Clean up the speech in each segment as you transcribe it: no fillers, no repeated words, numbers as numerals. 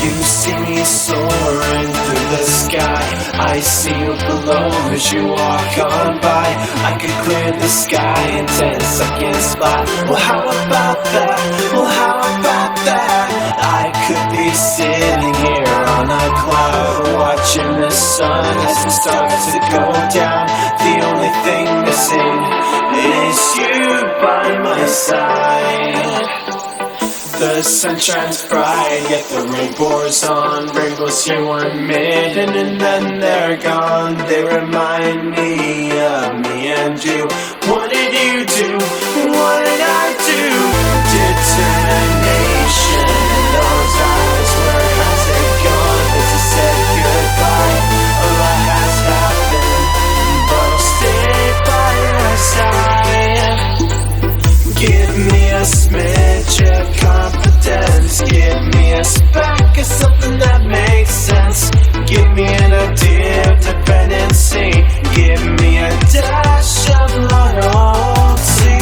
You see me soaring through the sky, I see you below as you walk on by. I could clear the sky in 10 seconds flat. Well, how about that? Well, how about that? I could be sitting here on a cloud, watching the sun as it starts to go down. The only thing missing is you by my side. The sun shines bright, yet the rain pours on. Rainbows here 1 minute and then they're gone. They remind me of me and you. What did you do? What did I do? Determination in those eyes. Where has it gone? As I said goodbye, a lot has happened, but I'll stay by your side. Give me a smidge of confidence. Give me a speck of something that makes sense. Give me an idea of dependency. Give me a dash of loyalty.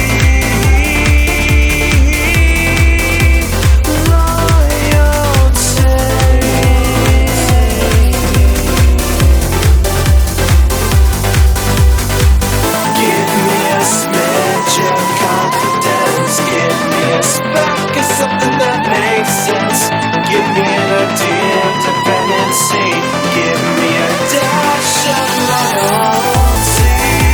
Give me a smidge of confidence. Give me a speck of something that makes sense. Give me an idea of dependency. Give me a dash of loyalty.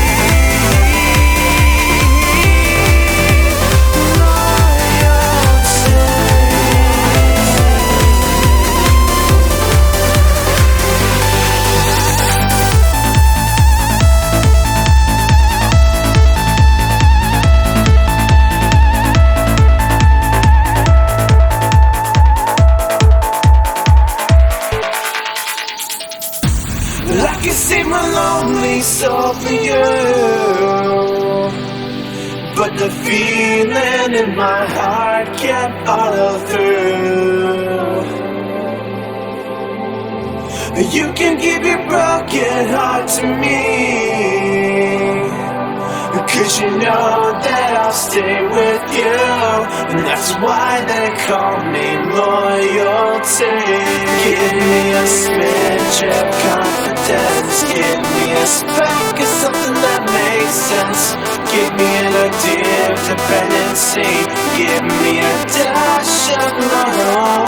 I can save my lonely soul for you, but the feeling in my heart can't follow through. You can give your broken heart to me, 'cause you know that I'll stay with you. And that's why they call me loyalty. Give me a smidge of confidence. Give me a speck of something that makes sense. Give me an idea of dependency. Give me a dash of love.